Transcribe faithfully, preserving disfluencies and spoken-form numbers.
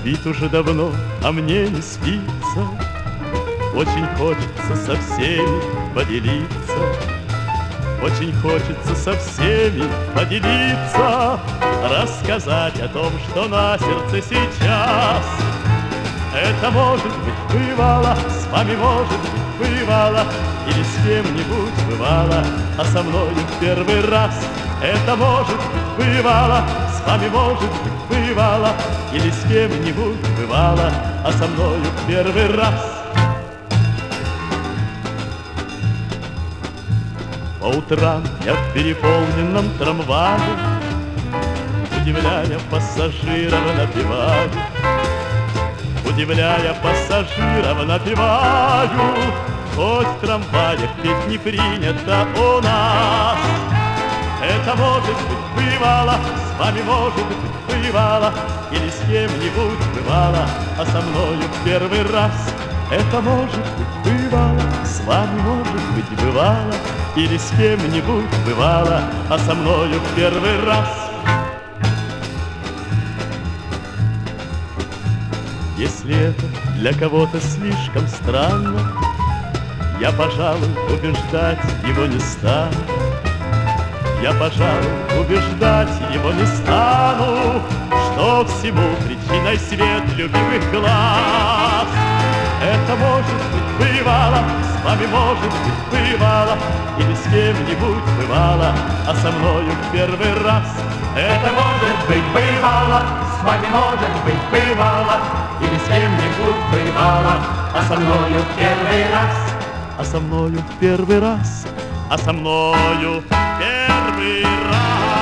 спит уже давно, а мне не спится. Очень хочется со всеми поделиться, очень хочется со всеми поделиться, рассказать о том, что на сердце сейчас. Это может быть бывало, с вами может быть бывало, или с кем-нибудь бывало, а со мною в первый раз. Это может быть бывало, с вами может быть бывало, или с кем-нибудь бывало, а со мною в первый раз. По утрам я в переполненном трамвае, удивляя пассажиров, напеваю, удивляя пассажиров, напеваю. Хоть в трамваях петь не принято у нас. Это может быть бывало, с вами может быть бывало, или с кем-нибудь бывало, а со мною в первый раз. Это может быть бывало, с вами может быть бывало, или с кем-нибудь бывало, а со мною в первый раз. Если это для кого-то слишком странно, я, пожалуй, убеждать его не стану. Я, пожалуй, убеждать его не стану, что всему причиной свет любимых глаз. Это может быть бывало, с вами может быть бывало, или с кем-нибудь бывало, а со мною в первый раз. Это может быть бывало, с вами может быть бывало, или с кем-нибудь бывало, а со мною в первый раз. А со мною в первый раз, а со мною в первый раз.